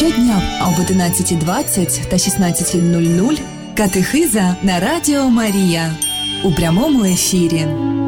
Щодня об 11:20 та 16:00 катехиза на Радіо Марія у прямому ефірі.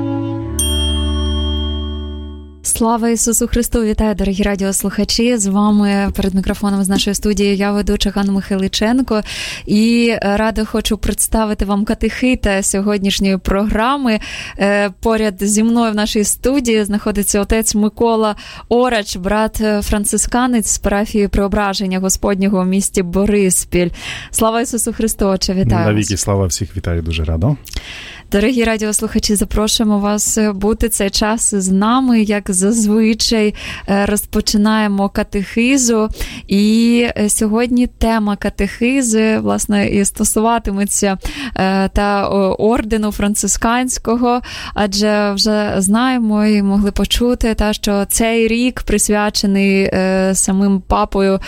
Слава Ісусу Христу! Вітаю, дорогі радіослухачі! З вами перед мікрофоном з нашої студії я, ведуча Ганна Михайличенко. І рада хочу представити вам катехита сьогоднішньої програми. Поряд зі мною в нашій студії знаходиться отець Микола Орач, брат францисканець з парафії Преображення Господнього в місті Бориспіль. Слава Ісусу Христу! Отче, вітаю! Навіки слава, всіх вітаю, дуже радо. Дорогі радіослухачі, запрошуємо вас бути цей час з нами, як зазвичай розпочинаємо катехизу. І сьогодні тема катехизи, власне, і стосуватиметься та ордену францисканського, адже вже знаємо і могли почути, що цей рік присвячений самим папою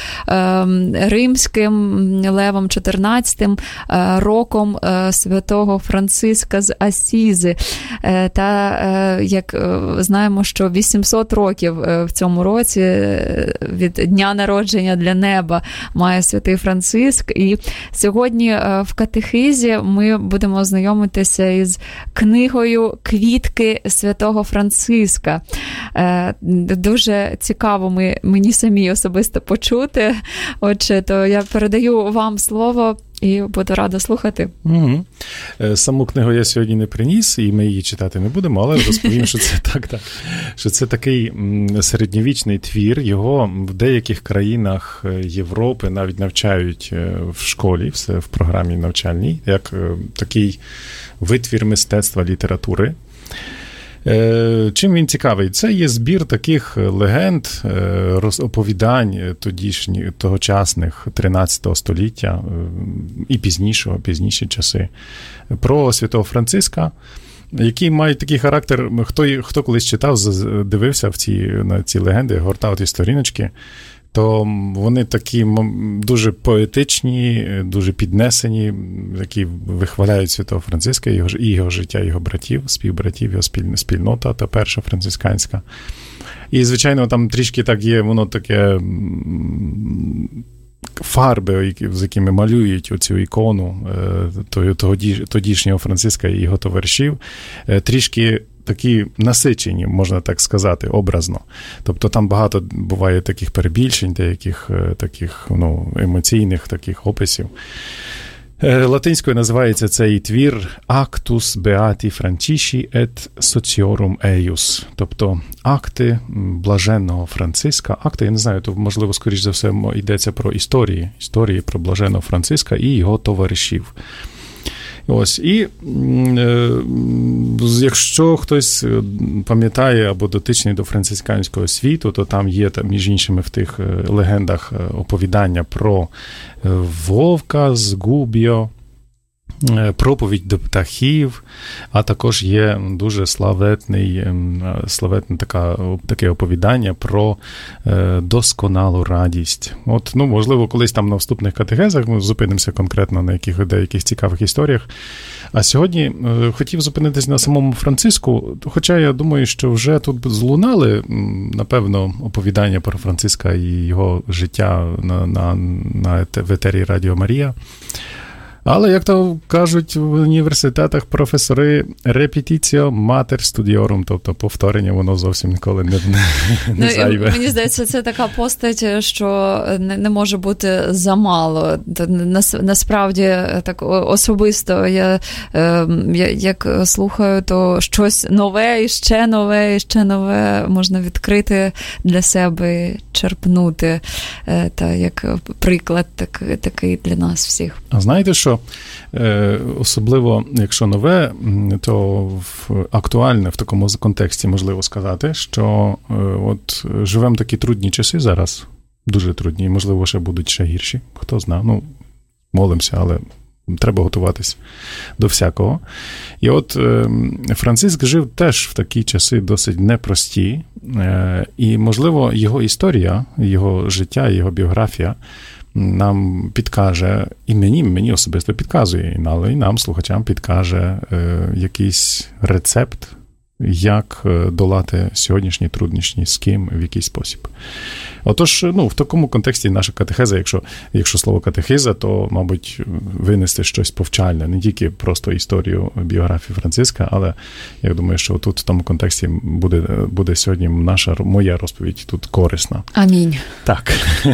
римським Левом XIV, роком святого Франциска з Асізи. Та як знаємо, що 800 років в цьому році від дня народження для неба має святий Франциск. І сьогодні в катехизі ми будемо знайомитися із книгою «Квітки святого Франциска». Дуже цікаво мені самі особисто почути. Отже, то я передаю вам слово і буду рада слухати. Угу. Саму книгу я сьогодні не приніс, і ми її читати не будемо, але розповім, що це що це такий середньовічний твір. Його в деяких країнах Європи навіть навчають в школі, все в програмі навчальній, як такий витвір мистецтва, літератури. Чим він цікавий? Це є збір таких легенд, оповідань тогочасних 13 століття і пізніші часи про святого Франциска, які мають такий характер, хто колись читав, дивився на ці легенди, гортав ті сторіночки, то вони такі дуже поетичні, дуже піднесені, які вихваляють святого Франциска, і його життя, його братів, співбратів, його спільнота та перша францисканська. І, звичайно, там трішки так є, воно таке фарби, з якими малюють оцю ікону тодішнього Франциска і його товаришів, трішки такі насичені, можна так сказати, образно. Тобто там багато буває таких перебільшень, деяких таких емоційних таких описів. Латинською називається цей твір «Actus Beati Francisci et Sociorum Eius», тобто акти блаженного Франциска. Акти, я не знаю, то, можливо, скоріш за все, йдеться про історії про блаженного Франциска і його товаришів. Ось, і якщо хтось пам'ятає або дотичний до францисканського світу, то там є, між іншими, в тих легендах оповідання про вовка з Губіо, проповідь до птахів, а також є дуже славетне таке оповідання про досконалу радість. От, можливо, колись там на вступних катехезах ми зупинимося конкретно на деяких цікавих історіях. А сьогодні хотів зупинитись на самому Франциску, хоча я думаю, що вже тут злунали, напевно, оповідання про Франциска і його життя в етері Радіо Марія. Але, як то кажуть в університетах професори, repetitio mater studiorum, тобто повторення, воно зовсім ніколи не зайве. Мені здається, це така постать, що не може бути замало. Насправді, так особисто, я як слухаю, то щось нове, і ще нове можна відкрити для себе, черпнути. Та як приклад такий для нас всіх. А знаєте що? Особливо, якщо нове, то актуальне в такому контексті можливо сказати, що от живемо такі трудні часи зараз, дуже трудні, і, можливо, ще будуть ще гірші, хто знає, молимося, але треба готуватись до всякого. І от Франциск жив теж в такі часи досить непрості, і, можливо, його історія, його життя, його біографія нам підкаже, і мені особисто підказує, але і нам, слухачам, підкаже якийсь рецепт, як долати сьогоднішні труднощі, з ким, в який спосіб. Отож, в такому контексті наша катехеза, якщо слово катехиза, то, мабуть, винести щось повчальне, не тільки просто історію біографії Франциска, але я думаю, що тут в тому контексті буде сьогодні моя розповідь тут корисна. Амінь. Так.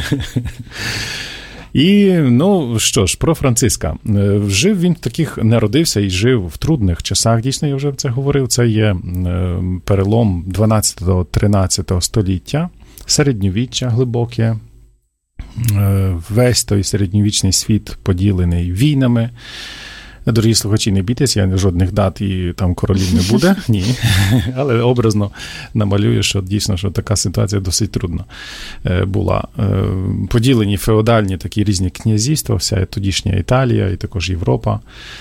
І, що ж, про Франциска. Жив він народився і жив в трудних часах, дійсно, я вже це говорив. Це є перелом 12-13 століття, середньовіччя глибоке. Весь той середньовічний світ поділений війнами. Дорогі слухачі, не бійтеся, жодних дат і там королів не буде, ні. Але образно намалюю, що дійсно, що така ситуація досить трудна була. Поділені феодальні такі різні князівства, вся тодішня Італія і також Європа.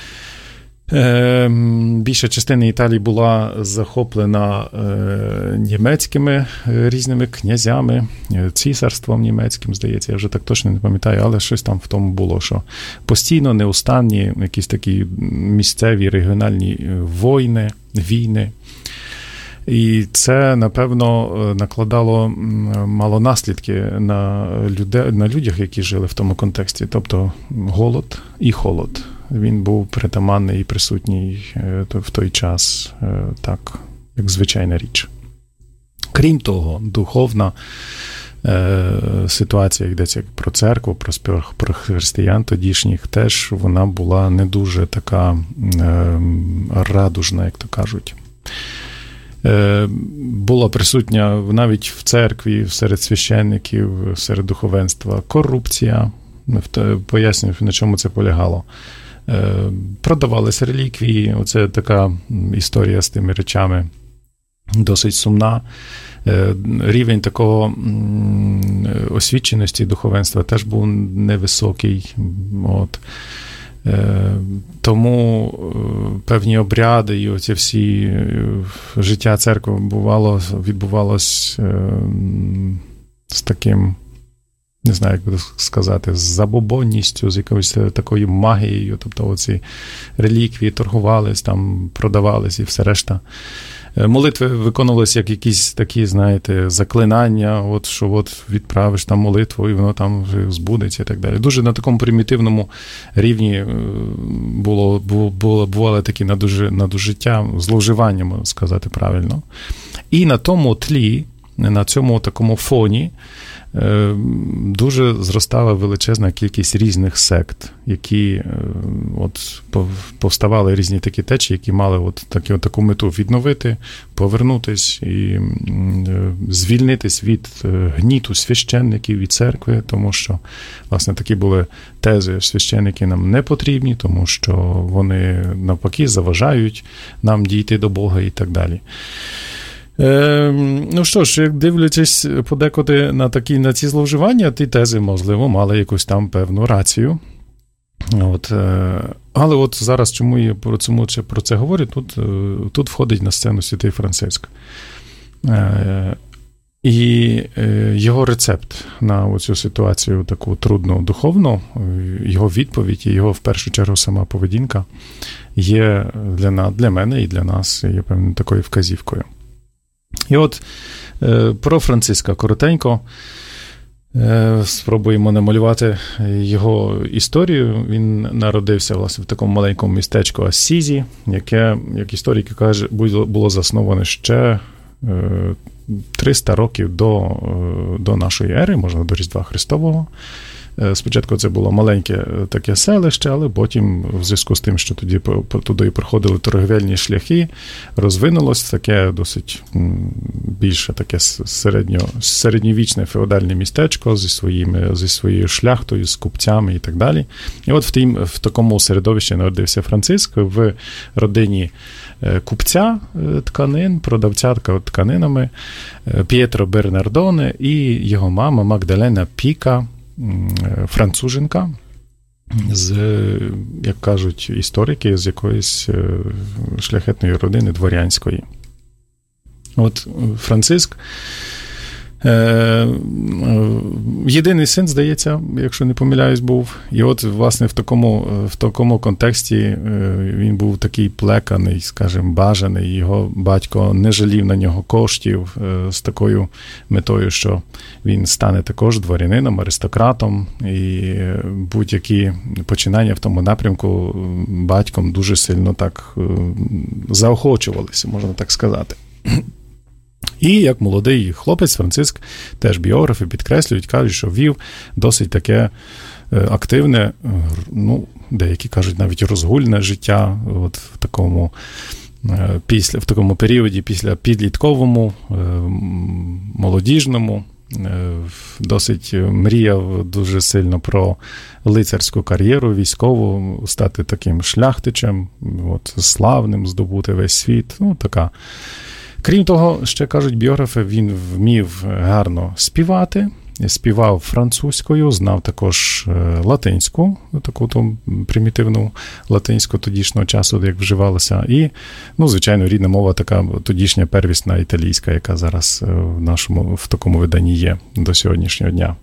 Більша частина Італії була захоплена німецькими різними князями, цісарством німецьким, здається, я вже так точно не пам'ятаю, але щось там в тому було, що постійно неустанні якісь такі місцеві регіональні війни. І це, напевно, накладало мало наслідки на людях, які жили в тому контексті. Тобто голод і холод. Він був притаманний і присутній в той час, так, як звичайна річ. Крім того, духовна ситуація, йдеться про церкву, про християн тодішніх, теж вона була не дуже така радужна, як то кажуть. Була присутня навіть в церкві, серед священників, серед духовенства корупція. Пояснюю, на чому це полягало. Продавалися реліквії, оце така історія з тими речами досить сумна. Рівень такого освіченості духовенства теж був невисокий. Тому певні обряди і оці всі життя церкви відбувалось з таким, не знаю, як сказати, з забобонністю, з якоюсь такою магією, тобто оці реліквії торгувались, там продавались і все решта. Молитви виконувалися як якісь такі, знаєте, заклинання, що відправиш там молитву, і воно там вже збудеться і так далі. Дуже на такому примітивному рівні бували такі надужиття, зловживання, можна сказати правильно. І на тому тлі, на цьому такому фоні дуже зростала величезна кількість різних сект, які повставали різні такі течії, які мали таку мету відновити, повернутись і звільнитись від гніту священників і церкви, тому що, власне, такі були тези: священники нам не потрібні, тому що вони навпаки заважають нам дійти до Бога і так далі. Що ж, як дивлячись подекуди на ці зловживання, ті тези, можливо, мали якусь там певну рацію. Але зараз, чому я про це говорю, тут входить на сцену святий Франциск. І його рецепт на оцю ситуацію таку трудну духовну, його відповідь і його, в першу чергу, сама поведінка є для мене і для нас є певною такою вказівкою. І про Франциска коротенько спробуємо намалювати його історію. Він народився, власне, в такому маленькому містечку Ассізі, яке, як історики кажуть, було засноване ще 300 років до нашої ери, можна до Різдва Христового. Спочатку це було маленьке таке селище, але потім, в зв'язку з тим, що туди проходили торговельні шляхи, розвинулось таке досить більше таке середньовічне феодальне містечко зі своєю шляхтою, з купцями і так далі. І в такому середовищі народився Франциск в родині купця тканин, продавця тканинами П'єтро Бернардоне і його мама Магдалена Піка, француженка, як кажуть історики, з якоїсь шляхетної родини дворянської. Франциск єдиний син, здається, якщо не помиляюсь, був. І от, власне, в такому контексті він був такий плеканий, скажімо, бажаний. Його батько не жалів на нього коштів з такою метою, що він стане також дворянином, аристократом. І будь-які починання в тому напрямку батьком дуже сильно так заохочувалися, можна так сказати. І як молодий хлопець, Франциск, теж біографи підкреслюють, кажуть, що вів досить таке активне, ну, деякі кажуть, навіть розгульне життя от в такому періоді, після підлітковому, молодіжному, досить мріяв дуже сильно про лицарську кар'єру військову, стати таким шляхтичем, от, славним, здобути весь світ, ну, така. Крім того, ще кажуть біографи, він вмів гарно співати, співав французькою, знав також латинську, таку там примітивну латинську тодішнього часу, як вживалася, і, ну, звичайно, рідна мова така тодішня первісна італійська, яка зараз в такому виданні є до сьогоднішнього дня.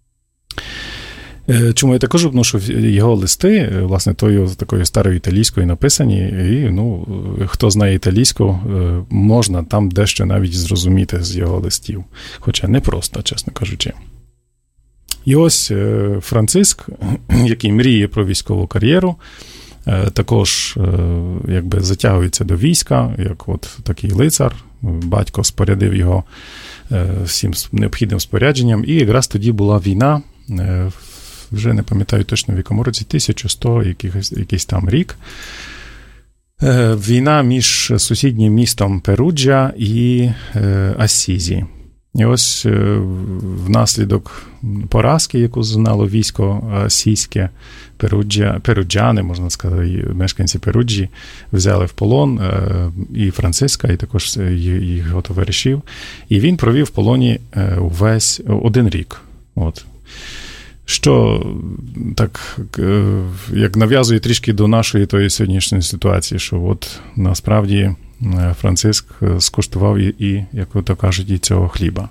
Чому я також обношу його листи, власне, такою старою італійською написані, і, ну, хто знає італійську, можна там дещо навіть зрозуміти з його листів, хоча не просто, чесно кажучи. І ось Франциск, який мріє про військову кар'єру, також, якби, затягується до війська, як от такий лицар, батько спорядив його всім необхідним спорядженням, і якраз тоді була війна, вже не пам'ятаю точно в якому році, 1100 якийсь там рік. Війна між сусіднім містом Перуджа і Ассізі. І ось внаслідок поразки, яку зазнало військо асійське, перуджани, можна сказати, мешканці Перуджі, взяли в полон і Франциска, і також його товаришів. І він провів в полоні увесь 1 рік. От. Що так, як нав'язує трішки до нашої тої сьогоднішньої ситуації, що от насправді Франциск скуштував і, як то кажуть, і цього хліба.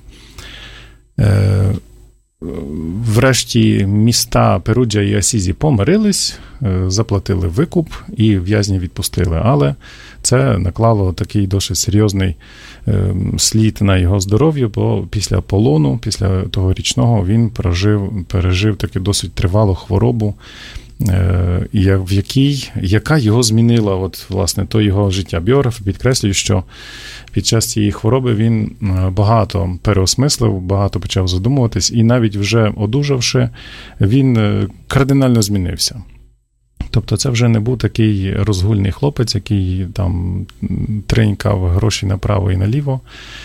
Врешті міста Перуджа і Асізі помирились, заплатили викуп і в'язнів відпустили. Але це наклало такий досить серйозний слід на його здоров'я, бо після полону, після того річного, він пережив таку досить тривалу хворобу, яка його змінила, от, власне, то його життя. Біографи підкреслюють, що під час цієї хвороби він багато переосмислив, багато почав задумуватись, і навіть вже одужавши, він кардинально змінився. Тобто це вже не був такий розгульний хлопець, який там тринькав гроші направо і наліво.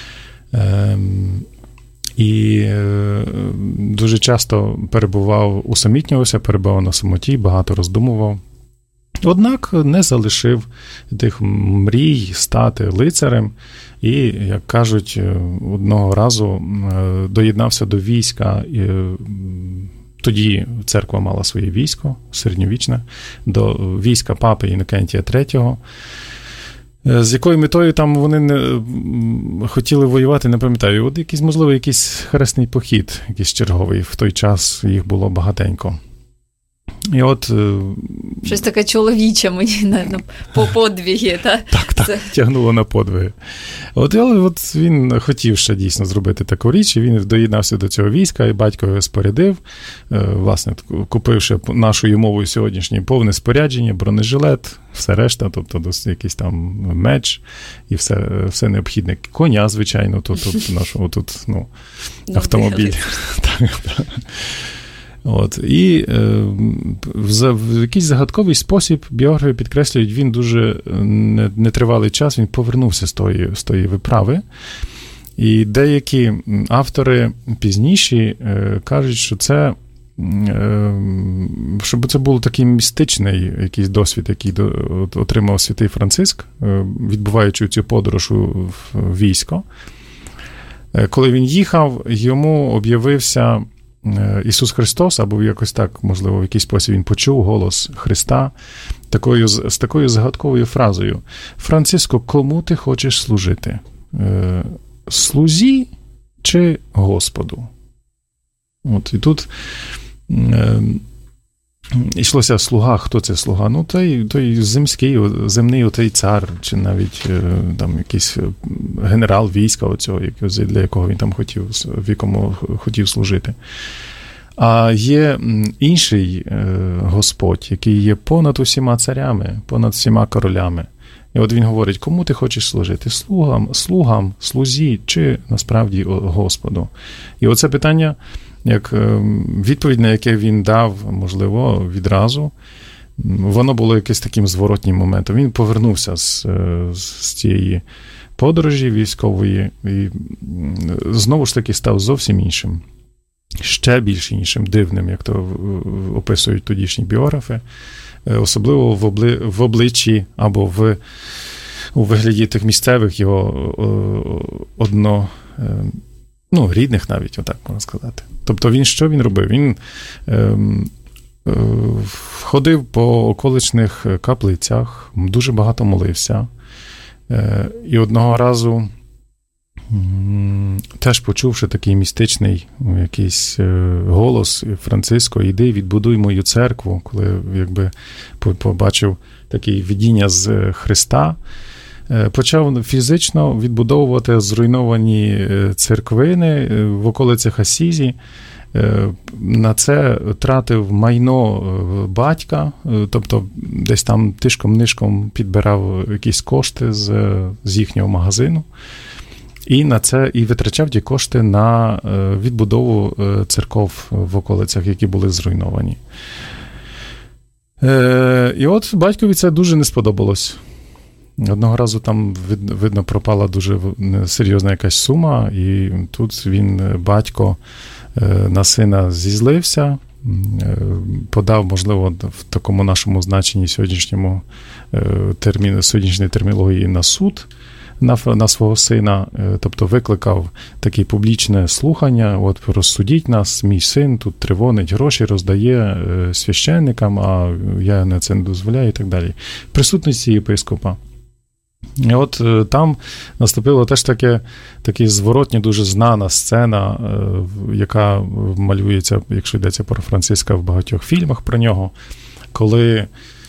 І дуже часто усамітнювався, перебував на самоті, багато роздумував. Однак не залишив тих мрій стати лицарем і, як кажуть, одного разу доєднався до війська. Тоді церква мала своє військо, середньовічне, до війська папи Інокентія III. З якою метою там вони не хотіли воювати, не пам'ятаю. От можливо, якийсь хресний похід, якийсь черговий. В той час їх було багатенько. І от... Щось таке чоловіче мені по подвиги, так? Так, тягнуло на подвиги. Але от він хотів ще дійсно зробити таку річ, і він доєднався до цього війська, і батько його спорядив, власне, купивши нашою мовою сьогоднішнє повне спорядження, бронежилет, все решта, тобто якийсь там меч і все необхідне. Коня, звичайно, тут автомобіль. От. І в якийсь загадковий спосіб біографи підкреслюють, він дуже нетривалий час, він повернувся з тої виправи. І деякі автори пізніші кажуть, що щоб це був такий містичний якийсь досвід, який отримав святий Франциск, відбуваючи цю подорож в військо. Коли він їхав, йому об'явився Ісус Христос, або якось так, можливо, в якийсь спосіб він почув голос Христа з такою загадковою фразою: «Франциско, кому ти хочеш служити? Слузі чи Господу?» От, і тут йшлося слуга. Хто це слуга? Ну, той земний отей цар, чи навіть там якийсь генерал війська оцього, для якого він там в якому хотів служити. А є інший Господь, який є понад усіма царями, понад всіма королями. І от він говорить, кому ти хочеш служити? Слугам, слузі чи насправді Господу? І оце питання, як відповідь, на яке він дав, можливо, відразу, воно було якимось таким зворотнім моментом. Він повернувся з цієї подорожі військової і знову ж таки став зовсім іншим. Ще більш іншим, дивним, як то описують тодішні біографи, особливо в обличчі або у вигляді тих місцевих його рідних навіть, отак можна сказати. Тобто що він робив? Він ходив по околичних каплицях, дуже багато молився, і одного разу теж почувши такий містичний якийсь голос Франциско, іди, відбудуй мою церкву, коли якби побачив таке видіння з Христа, почав фізично відбудовувати зруйновані церквини в околицях Асізі. На це тратив майно батька, тобто десь там тишком-нишком підбирав якісь кошти з їхнього магазину. І на це витрачав ті кошти на відбудову церков в околицях, які були зруйновані. І от батькові це дуже не сподобалось. Одного разу там, видно, пропала дуже серйозна якась сума, і тут батько на сина зізлився, подав, можливо, в такому нашому значенні сьогоднішньої термінології на суд, на свого сина, тобто викликав таке публічне слухання, от розсудіть нас, мій син тут тривонить, гроші роздає священникам, а я на це не дозволяю і так далі. В присутності єпископа. І от там наступило теж таке зворотня, дуже знана сцена, яка малюється, якщо йдеться про Франциска, в багатьох фільмах про нього, коли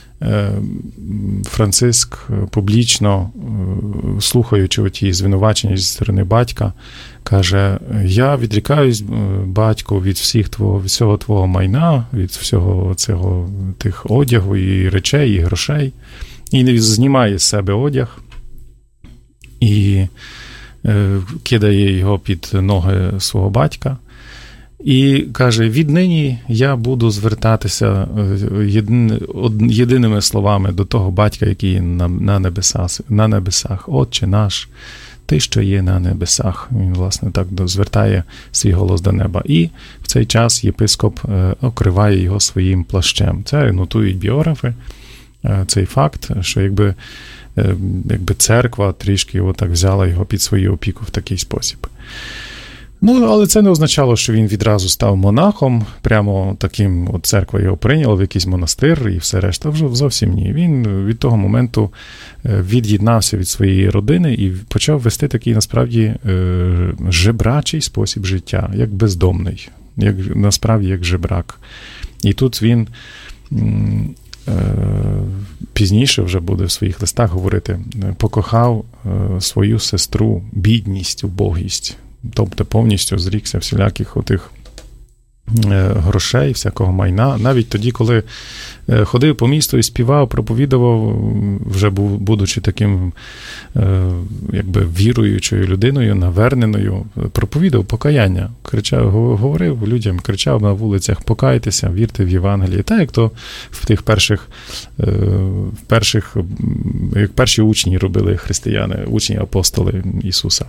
Франциск публічно, слухаючи оті звинувачення зі сторони батька, каже, я відрікаюсь, батьку, від всього твого майна, від всього цього тих одягу і речей, і грошей, і знімає з себе одяг і кидає його під ноги свого батька. І каже, віднині я буду звертатися єдиними словами до того батька, який на небесах. Отче наш, ти, що є на небесах. Він, власне, так звертає свій голос до неба. І в цей час єпископ окриває його своїм плащем. Це нотують біографи, цей факт, що якби церква трішки отак взяла його під свою опіку в такий спосіб. Але це не означало, що він відразу став монахом, прямо таким от церква його прийняла в якийсь монастир і все решта. Вже зовсім ні. Він від того моменту від'єднався від своєї родини і почав вести такий, насправді, жебрачий спосіб життя, як бездомний, насправді, як жебрак. І тут він пізніше вже буде в своїх листах говорити, покохав свою сестру, бідність, убогість. Тобто повністю зрікся всіляких отих грошей, всякого майна. Навіть тоді, коли ходив по місту і співав, проповідував, вже будучи таким якби віруючою людиною, наверненою, проповідав покаяння. Говорив людям, кричав на вулицях, покайтеся, вірте в Євангеліє. Так, як то в тих як перші учні робили християни, учні-апостоли Ісуса.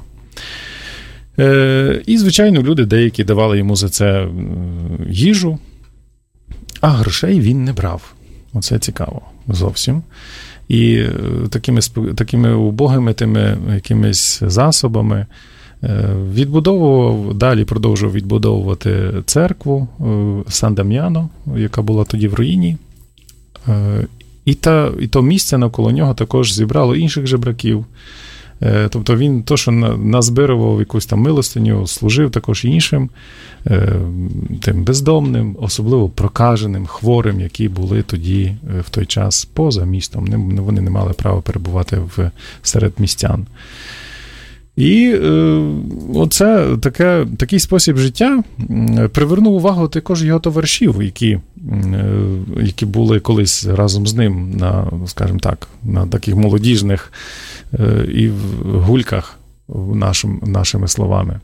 І, звичайно, люди деякі давали йому за це їжу, а грошей він не брав. Оце цікаво зовсім. І такими убогими тими якимись засобами продовжував відбудовувати церкву Сан-Дам'яно, яка була тоді в руїні. І то місце навколо нього також зібрало інших жебраків, Тобто він то, що назбирував якусь там милостиню, служив також іншим, тим бездомним, особливо прокаженим, хворим, які були тоді в той час поза містом. Вони не мали права перебувати серед містян. І оце такий спосіб життя привернув увагу також його товаришів, які були колись разом з ним на таких молодіжних і в гульках, нашими словами.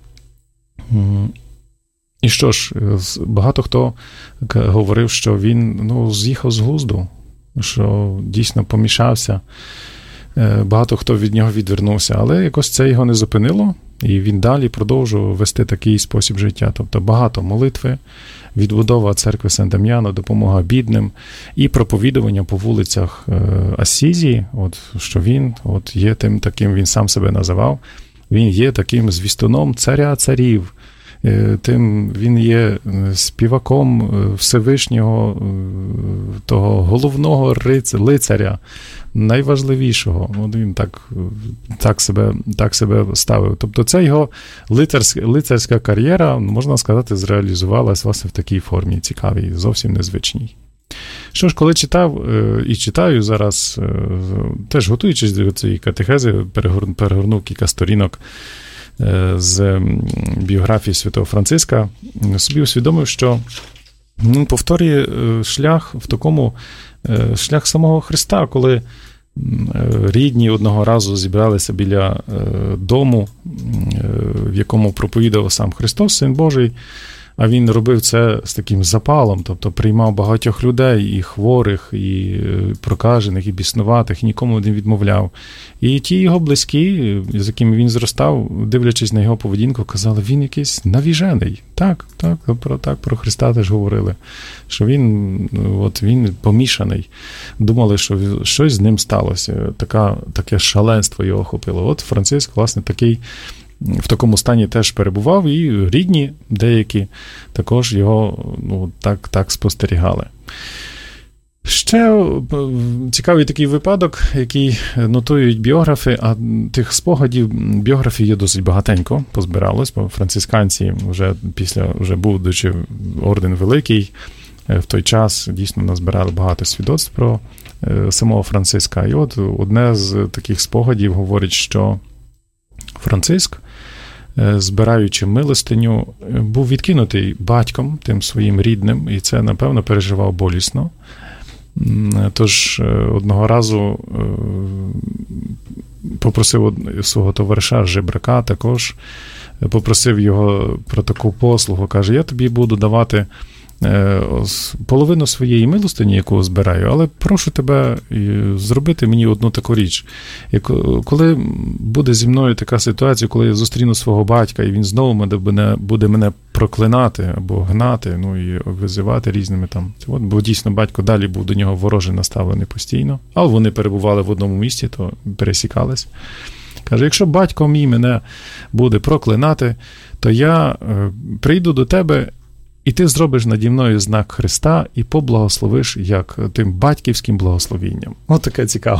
І що ж, багато хто говорив, що він з'їхав з глузду, що дійсно помішався. Багато хто від нього відвернувся, але якось це його не зупинило, і він далі продовжував вести такий спосіб життя. Тобто багато молитви, відбудова церкви Сен-Дам'яно, допомога бідним і проповідування по вулицях Ассізії, що він є тим таким, він сам себе називав, він є таким звістуном царя царів, він є співаком Всевишнього, того головного лицаря, найважливішого. Він так себе ставив. Тобто це його лицарська кар'єра, можна сказати, зреалізувалась власне в такій формі цікавій, зовсім незвичній. Що ж, коли читав і читаю зараз, теж готуючись до цієї катехези, перегорнув кілька сторінок з біографії святого Франциска, собі усвідомив, що повторює шлях шлях самого Христа, коли рідні одного разу зібралися біля дому, в якому проповідав сам Христос, Син Божий, а він робив це з таким запалом, тобто приймав багатьох людей, і хворих, і прокажених, і біснуватих, і нікому не відмовляв. І ті його близькі, з якими він зростав, дивлячись на його поведінку, казали, він якийсь навіжений. Так, про Христа теж говорили, що він помішаний. Думали, що щось з ним сталося, таке шаленство його охопило. Франциск, власне, в такому стані теж перебував, і рідні деякі також його так спостерігали. Ще цікавий такий випадок, який нотують біографи, а тих спогадів біографів є досить багатенько, позбиралось, бо францисканці вже будучи орден великий, в той час дійсно назбирали багато свідоцтв про самого Франциска. І одне з таких спогадів говорить, що Франциск, збираючи милостиню, був відкинутий батьком, тим своїм рідним, і це, напевно, переживав болісно. Тож одного разу попросив свого товариша, жебрака також, попросив його про таку послугу, каже, я тобі буду давати половину своєї милостині, яку збираю, але прошу тебе зробити мені одну таку річ. Коли буде зі мною така ситуація, коли я зустріну свого батька, і він знову буде мене проклинати або гнати, і визивати різними там. Бо дійсно батько далі був до нього вороже наставлений постійно, але вони перебували в одному місті, то пересікались. Каже, якщо батько мій мене буде проклинати, то я прийду до тебе, і ти зробиш наді мною знак Христа і поблагословиш як тим батьківським благословінням. Таке цікаво.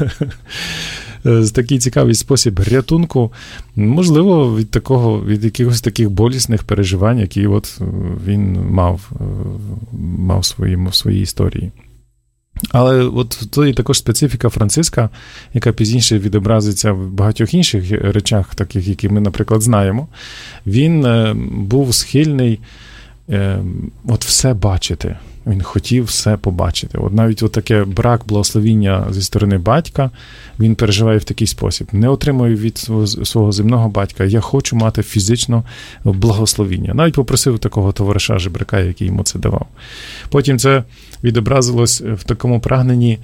Такий цікавий спосіб рятунку, можливо, від якихось таких болісних переживань, які він мав в своїй історії. Але то є також специфіка Франциска, яка пізніше відобразиться в багатьох інших речах, таких, які ми, наприклад, знаємо. Він був схильний все бачити. Він хотів все побачити. Навіть таке брак благословіння зі сторони батька він переживає в такий спосіб. Не отримую від свого земного батька, я хочу мати фізично благословіння. Навіть попросив такого товариша жебрака, який йому це давав. Потім це відобразилось в такому прагненні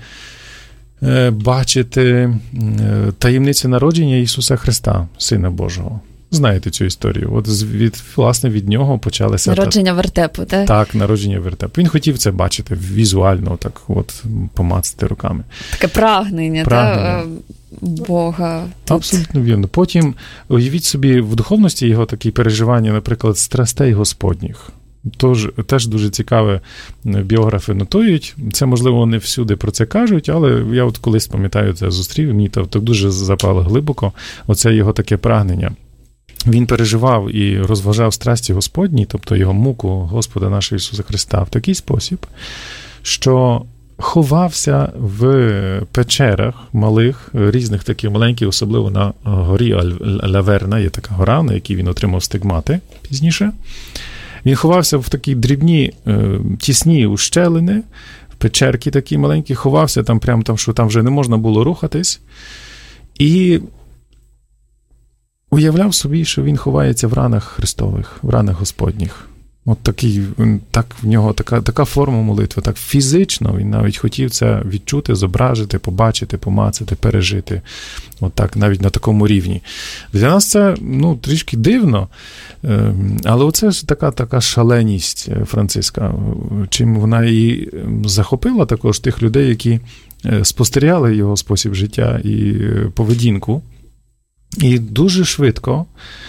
бачити таємницю народження Ісуса Христа, Сина Божого. Знаєте цю історію. Власне, від нього почалося... Народження вертепу, так? Так, народження вертепу. Він хотів це бачити візуально, помацати руками. Таке прагнення. Так? Бога. Тут. Абсолютно вірно. Потім, уявіть собі, в духовності його такі переживання, наприклад, страстей Господніх. теж дуже цікаве біографи нотують. Це, можливо, не всюди про це кажуть, але я от колись, пам'ятаю, це зустрів, мені так дуже запало глибоко оце його таке прагнення. Він переживав і розважав страсті Господні, тобто його муку Господа нашого Ісуса Христа, в такий спосіб, що ховався в печерах малих, різних таких маленьких, особливо на горі Ляверна, є така гора, на якій він отримав стигмати пізніше. Він ховався в такі дрібні, тісні ущелини, в печерки такі маленькі, ховався там прямо там, що там вже не можна було рухатись. І уявляв собі, що він ховається в ранах Христових, в ранах Господніх. От такий, так в нього така форма молитви, так фізично він навіть хотів це відчути, зображити, побачити, помацати, пережити. От так, навіть на такому рівні. Для нас це, трішки дивно, але оце ж така шаленість Франциска, чим вона і захопила також тих людей, які спостерігали його спосіб життя і поведінку. І дуже швидко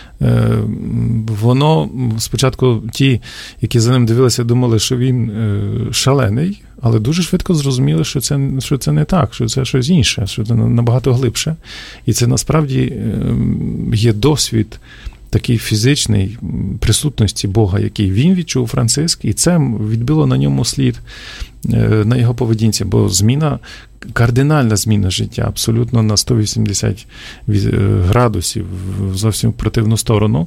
воно, спочатку ті, які за ним дивилися, думали, що він шалений, але дуже швидко зрозуміли, що це не так, що це щось інше, що це набагато глибше. І це насправді є досвід такий фізичний присутності Бога, який він відчув, Франциск, і це відбило на ньому слід, на його поведінці, бо кардинальна зміна життя, абсолютно на 180 градусів, зовсім в противну сторону,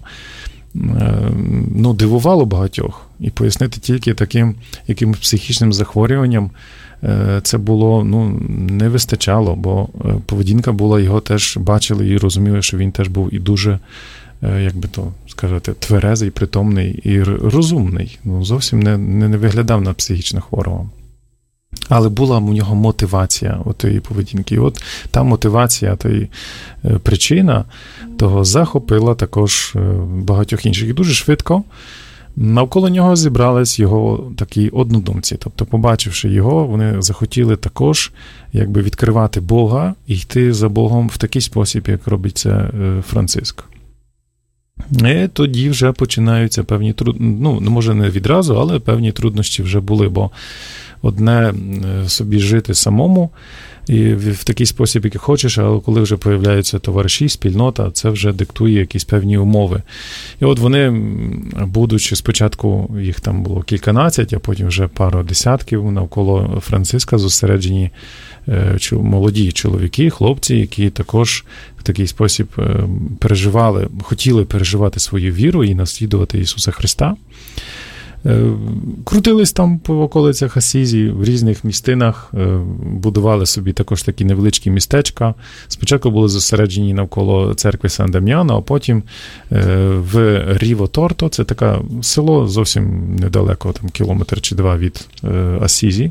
дивувало багатьох. І пояснити тільки таким якимось психічним захворюванням це було, не вистачало, бо поведінка була, його теж бачили і розуміли, що він теж був і дуже, як би то сказати, тверезий, притомний і розумний. Зовсім не виглядав на психічно хворого. Але була у нього мотивація отої поведінки. І от та мотивація, та причина того захопила також багатьох інших. І дуже швидко навколо нього зібрались його такі однодумці. Тобто, побачивши його, вони захотіли також якби відкривати Бога і йти за Богом в такий спосіб, як робить це Франциск. І тоді вже починаються певні може не відразу, але певні труднощі вже були, бо одне собі жити самому і в такий спосіб, який хочеш, але коли вже появляються товариші, спільнота, це вже диктує якісь певні умови. І от вони, будучи спочатку, їх там було кільканадцять, а потім вже пару десятків навколо Франциска зосереджені молоді чоловіки, хлопці, які також в такий спосіб хотіли переживати свою віру і наслідувати Ісуса Христа. Крутились там по околицях Асізі, в різних містинах, будували собі також такі невеличкі містечка. Спочатку були зосереджені навколо церкви Сан-Дам'яно, а потім в Ріво-Торто, це таке село зовсім недалеко, там кілометр чи два від Асізі.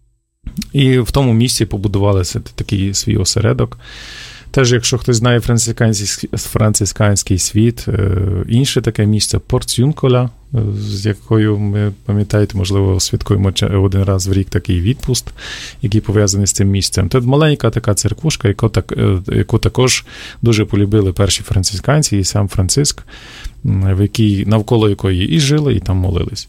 І в тому місці побудували такий свій осередок. Теж, якщо хтось знає францисканський світ, інше таке місце Порцюнколя, з якою ми, пам'ятаєте, можливо, святкуємо один раз в рік такий відпуст, який пов'язаний з цим місцем. Тут маленька така церквушка, яку також дуже полюбили перші францисканці і сам Франциск, навколо якої і жили, і там молились.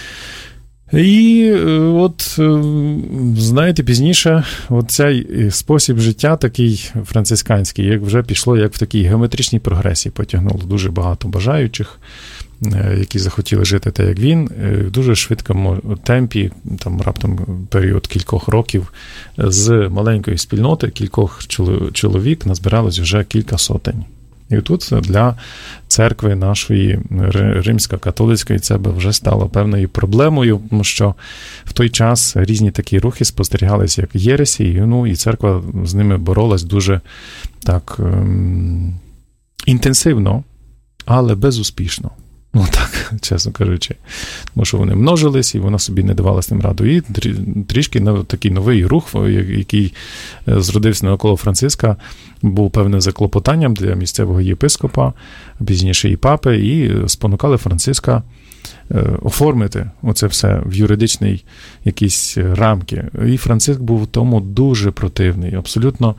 І от, знаєте, пізніше цей спосіб життя такий францисканський, як вже пішло, як в такій геометричній прогресії, потягнуло дуже багато бажаючих, які захотіли жити так, як він, в дуже швидкому темпі, там раптом період кількох років, з маленької спільноти, кількох чоловік назбиралось вже кілька сотень. І тут для церкви нашої римсько-католицької це вже стало певною проблемою, тому що в той час різні такі рухи спостерігалися як єресі, і церква з ними боролась дуже так інтенсивно, але безуспішно. Так, чесно кажучи. Тому що вони множились, і вона собі не давала з ним раду. І трішки такий новий рух, який зродився навколо Франциска, був певним заклопотанням для місцевого єпископа, пізніше і папи, і спонукали Франциска оформити оце все в юридичній якісь рамки. І Франциск був тому дуже противний, абсолютно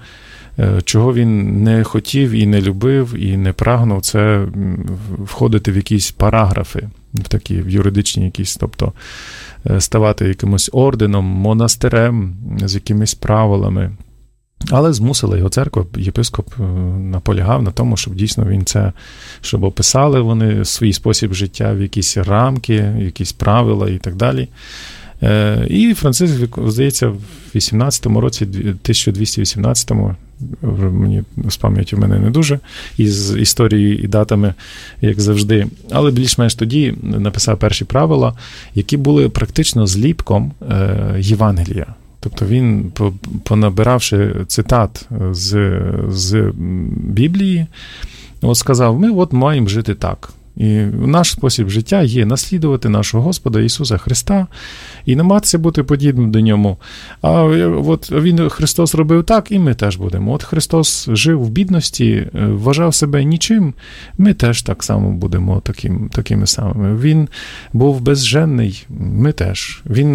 Чого він не хотів і не любив, і не прагнув, це входити в якісь параграфи, в юридичні якісь, тобто ставати якимось орденом, монастирем з якимись правилами. Але змусила його церква, єпископ наполягав на тому, щоб дійсно він це, щоб описали вони свій спосіб життя в якісь рамки, в якісь правила і так далі. І Франциск, здається, в 18-му році, 1218-му, мені з пам'яті в мене не дуже, із історією і датами, як завжди, але більш-менш тоді написав перші правила, які були практично зліпком Євангелія. Тобто він, понабиравши цитат з Біблії, сказав, ми маємо жити так. І наш спосіб життя є наслідувати нашого Господа Ісуса Христа і намагатися бути подібним до Ньому. А Христос робив так, і ми теж будемо. От Христос жив в бідності, вважав себе нічим, ми теж так само будемо такими самими. Він був безженний, ми теж. Він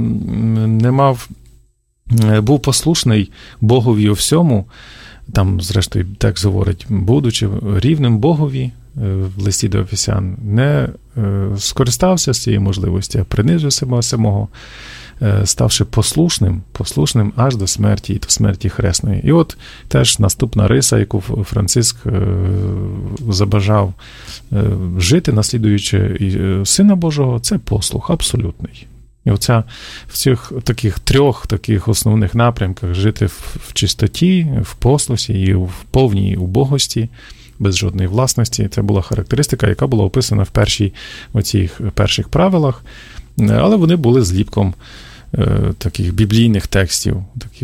був послушний Богові у всьому, там, зрештою, текст говорить, будучи рівним Богові, в листі до Ефесян, не скористався з цієї можливості, а принизив себе самого, ставши послушним аж до смерті, і до смерті хресної. І от теж наступна риса, яку Франциск забажав жити, наслідуючи Сина Божого, це послух абсолютний. І оця в цих трьох основних напрямках жити в чистоті, в послусі і в повній убогості, без жодної власності. Це була характеристика, яка була описана в оцих перших правилах, але вони були зліпком таких біблійних текстів.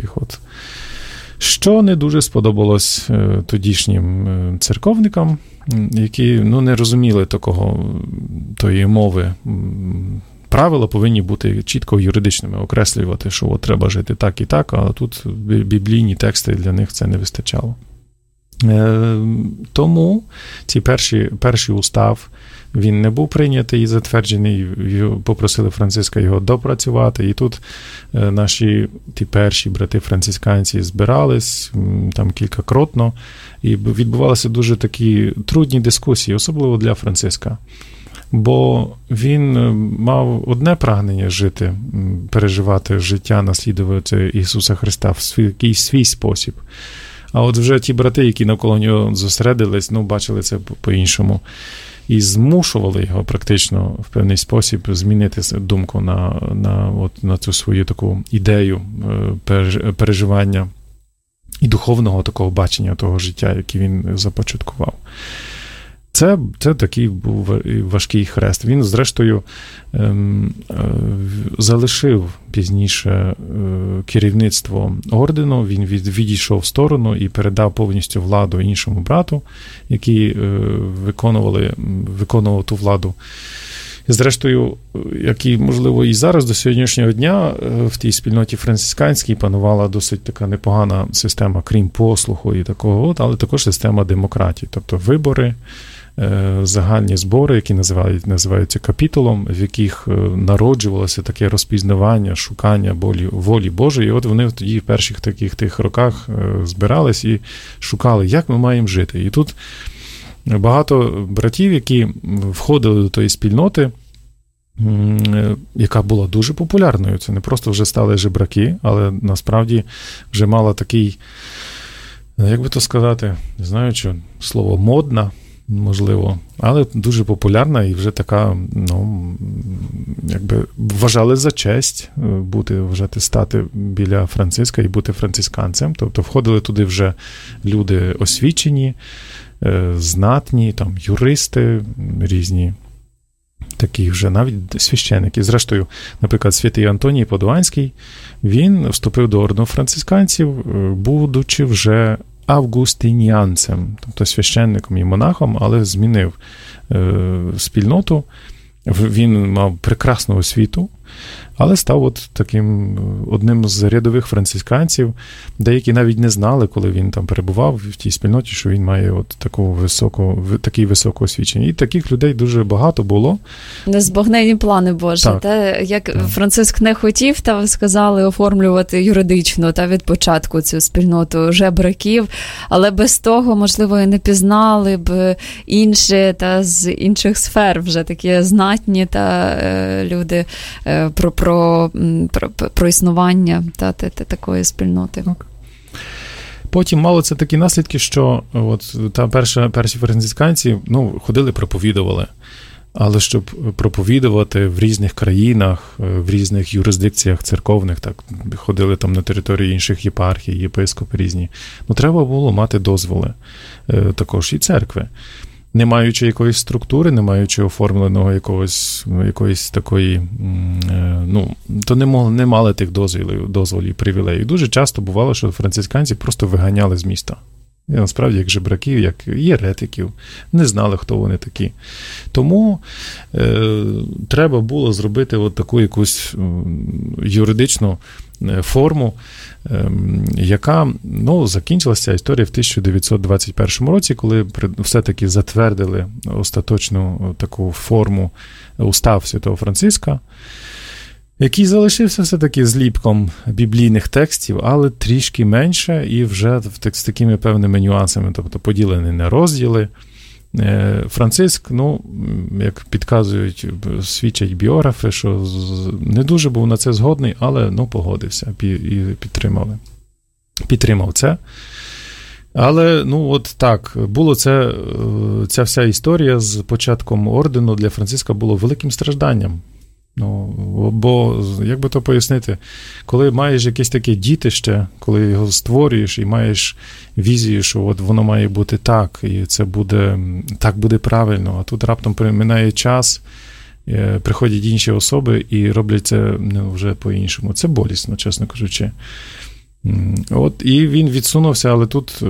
Що не дуже сподобалось тодішнім церковникам, які не розуміли тої мови. Правила повинні бути чітко юридичними, окреслювати, що треба жити так і так, а тут біблійні тексти для них це не вистачало. Тому ці перший устав, він не був прийнятий і затверджений, попросили Франциска його допрацювати, і тут наші перші брати-францисканці збирались там кількакротно, і відбувалися дуже такі трудні дискусії, особливо для Франциска. Бо він мав одне прагнення жити, переживати життя, наслідувати Ісуса Христа в якийсь свій спосіб. А от вже ті брати, які навколо нього зосередились, бачили це по-іншому. І змушували його практично в певний спосіб змінити думку на цю свою таку ідею переживання і духовного такого бачення того життя, яке він започаткував. Це такий був важкий хрест. Він, зрештою, залишив пізніше керівництво ордену, він відійшов в сторону і передав повністю владу іншому брату, який виконував ту владу. Зрештою, який, можливо, і зараз до сьогоднішнього дня в тій спільноті францисканській панувала досить така непогана система, крім послуху і такого, але також система демократії, тобто вибори, загальні збори, які називаються капітулом, в яких народжувалося таке розпізнавання, шукання волі Божої. І от вони тоді в перших тих роках збирались і шукали, як ми маємо жити. І тут багато братів, які входили до тої спільноти, яка була дуже популярною. Це не просто вже стали жебраки, але насправді вже мала такий, як би то сказати, не знаю, що слово модна, можливо, але дуже популярна і вже така, якби вважали за честь стати біля Франциска і бути францисканцем. Тобто входили туди вже люди освічені, знатні, там юристи різні, такі вже навіть священники. Зрештою, наприклад, святий Антоній Падуанський, він вступив до ордену францисканців, будучи вже августиніанцем, тобто священником і монахом, але змінив спільноту. Він мав прекрасну освіту, але став от таким одним з рядових францисканців. Деякі навіть не знали, коли він там перебував в тій спільноті, що він має от такий високе освічення. І таких людей дуже багато було. Незбагненні плани Божі. Як Франциск не хотів, та сказали оформлювати юридично від початку цю спільноту жебраків, але без того, можливо, і не пізнали б інші та з інших сфер вже такі знатні та люди про існування такої спільноти. Так. Потім мало це такі наслідки, що от перші францисканці ходили, проповідували. Але щоб проповідувати в різних країнах, в різних юрисдикціях церковних, так, ходили там на території інших єпархій, єпископи різні, треба було мати дозволи також і церкви. Не маючи якоїсь структури, не маючи оформленого якоїсь такої, то не мали тих дозволів, привілеїв. Дуже часто бувало, що францисканці просто виганяли з міста. І насправді, як жебраків, як єретиків, не знали, хто вони такі. Тому треба було зробити от таку якусь юридичну форму, яка, закінчилася історія в 1921 році, коли все-таки затвердили остаточну таку форму устав Святого Франциска, який залишився все-таки зліпком біблійних текстів, але трішки менше і вже з такими певними нюансами, тобто поділений на розділи. Франциск, як підказують, свідчать біографи, що не дуже був на це згодний, але погодився і підтримав це. Але, було ця вся історія з початком ордену для Франциска було великим стражданням. Бо, як би то пояснити, коли маєш якесь таке дітище, коли його створюєш і маєш візію, що от воно має бути так, і це буде правильно, а тут раптом минає час, приходять інші особи і роблять це вже по-іншому. Це болісно, чесно кажучи. І він відсунувся, але тут,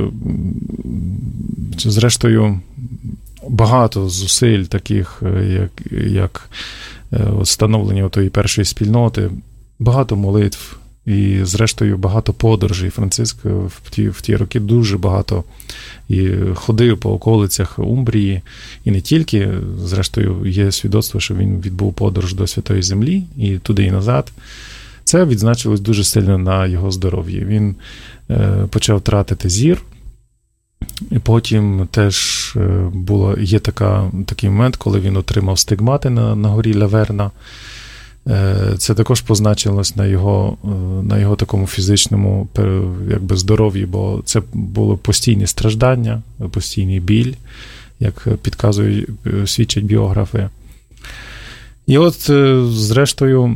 зрештою, багато зусиль таких, як встановлення тої першої спільноти, багато молитв і, зрештою, багато подорожей. Франциск в ті роки дуже багато і ходив по околицях Умбрії, і не тільки, зрештою, є свідоцтво, що він відбув подорож до Святої Землі і туди і назад. Це відзначилось дуже сильно на його здоров'ї. Він почав тратити зір, і потім теж є такий момент, коли він отримав стигмати на горі Лаверна. Це також позначилось на його такому фізичному здоров'ї, бо це було постійне страждання, постійний біль, як свідчать біографи. І от, зрештою,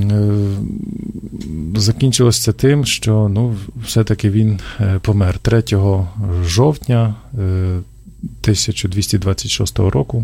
закінчилося тим, що, все-таки він помер 3 жовтня 1226 року.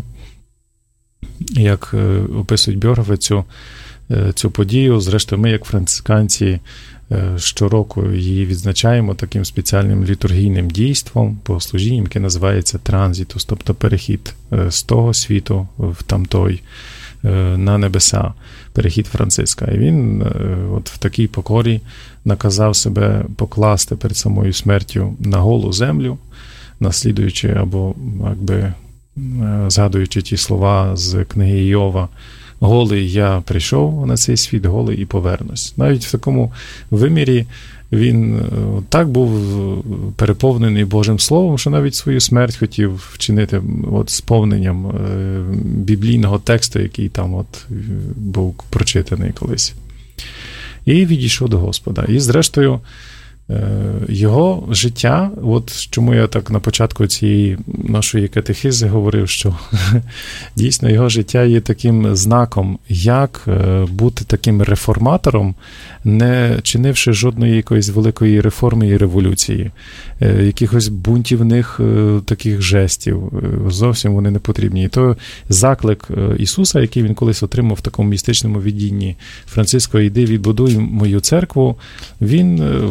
Як описують біографи цю подію, зрештою, ми, як францисканці, щороку її відзначаємо таким спеціальним літургійним дійством, богослужінням, яке називається транзитус, тобто перехід з того світу в тамтой, на небеса, перехід Франциска. І він в такій покорі наказав себе покласти перед самою смертю на голу землю, наслідуючи або згадуючи ті слова з книги Іова: «Голий я прийшов на цей світ, голий і повернусь». Навіть в такому вимірі він так був переповнений Божим Словом, що навіть свою смерть хотів вчинити сповненням біблійного тексту, який там був прочитаний колись. І відійшов до Господа. І, зрештою, його життя, чому я так на початку цієї нашої катехизи говорив, що дійсно його життя є таким знаком, як бути таким реформатором, не чинивши жодної якоїсь великої реформи і революції, якихось бунтівних таких жестів. Зовсім вони не потрібні. І то заклик Ісуса, який він колись отримав в такому містичному видінні: «Франциско, йди, відбудуй мою церкву», він, власне,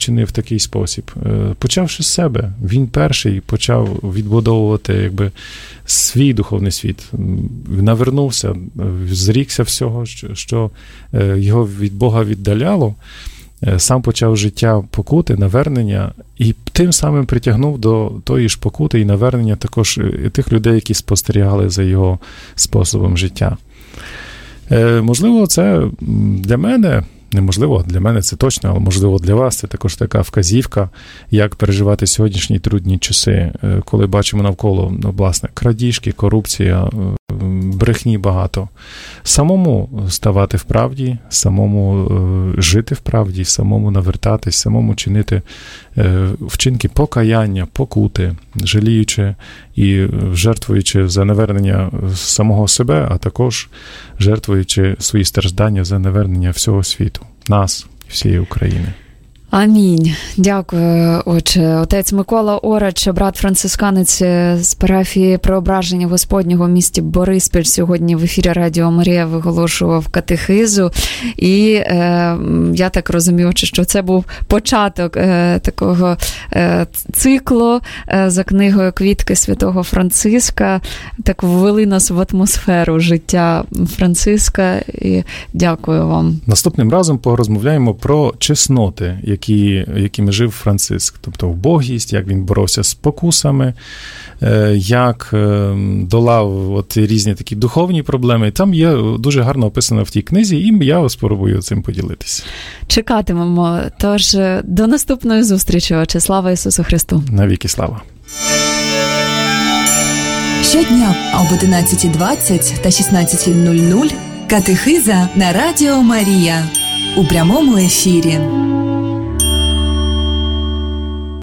вчинив в такий спосіб? Почавши з себе. Він перший почав відбудовувати свій духовний світ. Навернувся, зрікся всього, що його від Бога віддаляло, сам почав життя покути, навернення, і тим самим притягнув до тої ж покути і навернення також тих людей, які спостерігали за його способом життя. Можливо, це для мене, неможливо, для мене це точно, але можливо для вас це також така вказівка, як переживати сьогоднішні трудні часи, коли бачимо навколо, власне, крадіжки, корупція, брехні багато. Самому ставати в правді, самому жити в правді, самому навертатись, самому чинити вчинки покаяння, покути, жаліючи і жертвуючи за навернення самого себе, а також жертвуючи свої страждання за навернення всього світу, нас, всієї України. Амінь. Дякую, отче. Отець Микола Орач, брат-францисканець з парафії Преображення Господнього в місті Бориспіль, сьогодні в ефірі Радіо Марія виголошував катехизу. І я так розумію, що це був початок такого циклу за книгою «Квітки святого Франциска». Так ввели нас в атмосферу життя Франциска. І дякую вам. Наступним разом порозмовляємо про чесноти, якими жив Франциск. Тобто вбогість, як він боровся з спокусами, як долав різні такі духовні проблеми. Там є дуже гарно описано в тій книзі, і я спробую цим поділитися. Чекатимемо. Тож, до наступної зустрічі, отче. Слава Ісусу Христу! Навіки слава! Щодня об 11:20 та 16:00 катехиза на Радіо Марія у прямому ефірі.